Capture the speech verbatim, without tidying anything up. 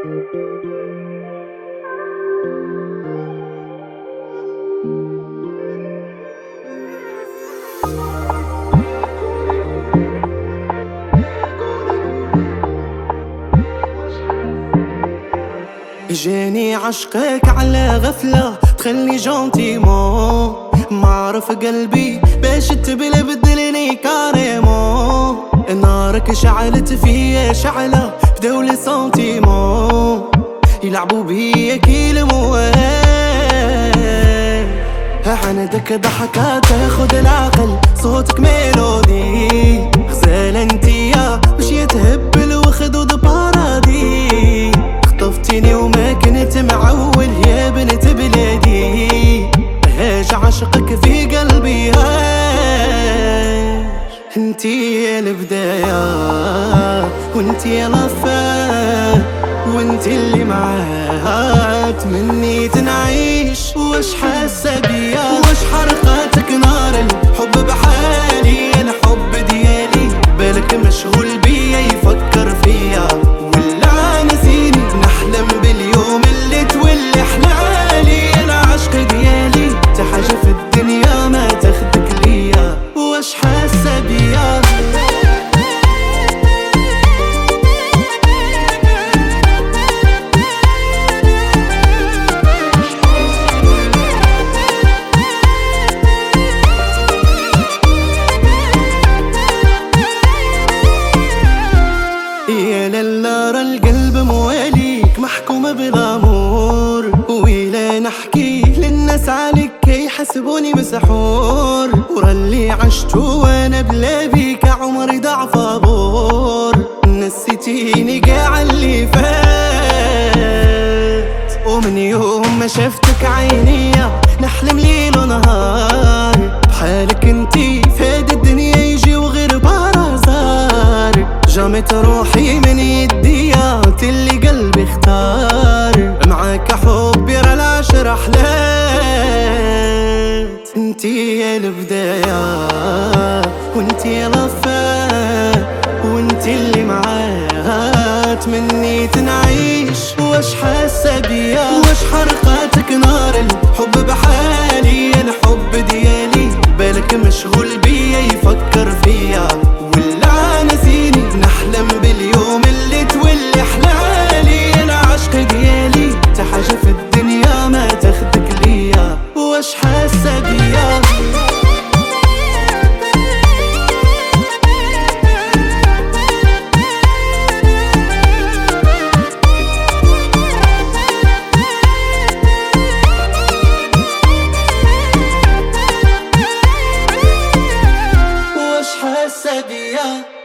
جاني عشقك على غفلة تخلي جونتيمون، معرف قلبي باش تبلى بدلني كاريمون. نارك شعلت فيا شعلة بدولة سنتيمون، يلعبوا بيا كيل موال. عندك ضحكة تاخد العقل، صوتك ميلودي غزالة انتيا باش يتهبل وخدود بارادي. خطفتيني وما كنت معول يا بنت بلادي، هاج عشقك في قلبي هاج. انتي يا البداية وانتي يا الوفاء، وانتي اللي معاها تمنيت نعيش. واش حاسة بيا واش حرقاتك نار الحب بحالي؟ الحب ديالي بالك مشغول بيا يفكر فيا ولا نسيني؟ نحلم باليوم اللي تولي حلالي. العشق ديالي تا حاجة في الدنيا ما تاخدك ليا. واش حاسة بيا يا للارا القلب مواليك محكومة بالامور، ويلا نحكي للناس عليك يحسبوني مسحور. ورا اللي عشتو وانا بلا بيك عمري ضعف بور، نسيتيني قاع اللي فات. ومن يوم ما شفتك عينيا نحلم ليل ونهار، بحالك انتي فاد الدنيا يجي وغير بارازار. جامت روحي من يديا اللي قلبي اختار، معاك حبي راه العشر حلات. انتي يا البداية وانتي يا الوفاء، وانتي اللي معاها تمنيت نعيش. واش حاسة بيا واش حرقاتك نار الحب بحالي؟ الحب ديالي بالك مشغول بيا يفكر فيا ولا نسيني؟ نحلم باليوم اللي تولي حلالي. العشق ديالي تا حاجة في الدنيا ما تاخدك ليا. واش حاسة بيا واش حاسة بيا